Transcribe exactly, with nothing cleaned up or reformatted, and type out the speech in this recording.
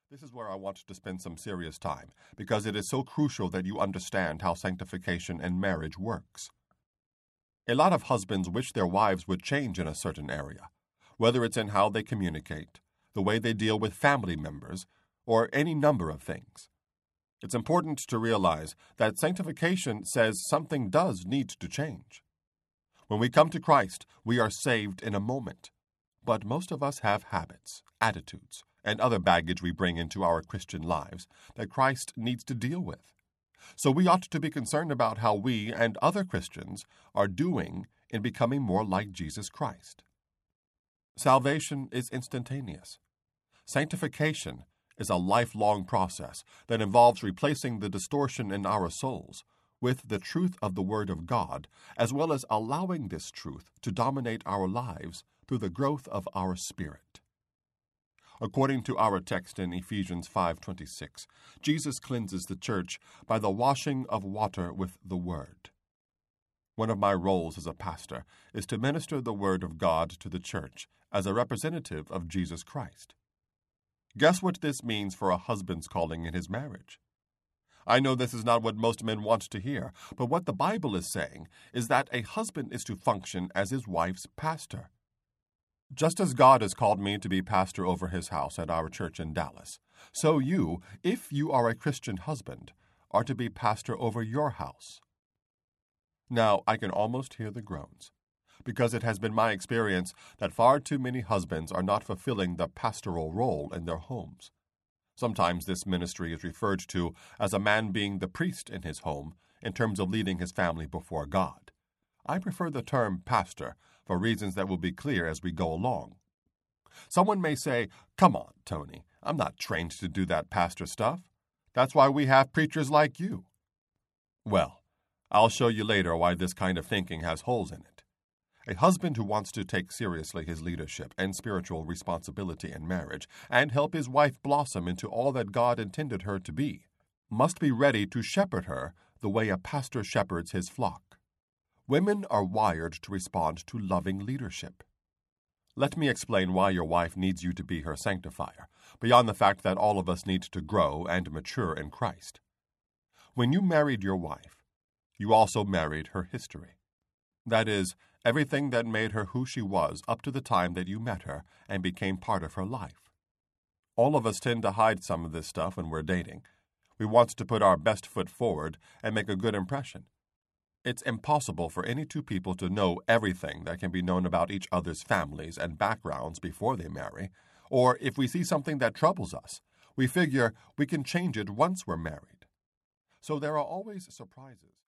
This is where I want to spend some serious time, because it is so crucial that you understand how sanctification and marriage works. A lot of husbands wish their wives would change in a certain area, whether it's in how they communicate, the way they deal with family members, or any number of things. It's important to realize that sanctification says something does need to change. When we come to Christ, we are saved in a moment. But most of us have habits, attitudes, and other baggage we bring into our Christian lives that Christ needs to deal with. So we ought to be concerned about how we and other Christians are doing in becoming more like Jesus Christ. Salvation is instantaneous. Sanctification is a lifelong process that involves replacing the distortion in our souls with the truth of the Word of God, as well as allowing this truth to dominate our lives through the growth of our spirit. According to our text in Ephesians five twenty-six, Jesus cleanses the church by the washing of water with the Word. One of my roles as a pastor is to minister the Word of God to the church as a representative of Jesus Christ. Guess what this means for a husband's calling in his marriage? I know this is not what most men want to hear, but what the Bible is saying is that a husband is to function as his wife's pastor. Just as God has called me to be pastor over his house at our church in Dallas, so you, if you are a Christian husband, are to be pastor over your house. Now, I can almost hear the groans, because it has been my experience that far too many husbands are not fulfilling the pastoral role in their homes. Sometimes this ministry is referred to as a man being the priest in his home in terms of leading his family before God. I prefer the term pastor for reasons that will be clear as we go along. Someone may say, "Come on, Tony, I'm not trained to do that pastor stuff. That's why we have preachers like you." Well, I'll show you later why this kind of thinking has holes in it. A husband who wants to take seriously his leadership and spiritual responsibility in marriage and help his wife blossom into all that God intended her to be must be ready to shepherd her the way a pastor shepherds his flock. Women are wired to respond to loving leadership. Let me explain why your wife needs you to be her sanctifier, beyond the fact that all of us need to grow and mature in Christ. When you married your wife, you also married her history. That is, everything that made her who she was up to the time that you met her and became part of her life. All of us tend to hide some of this stuff when we're dating. We want to put our best foot forward and make a good impression. It's impossible for any two people to know everything that can be known about each other's families and backgrounds before they marry, or if we see something that troubles us, we figure we can change it once we're married. So there are always surprises.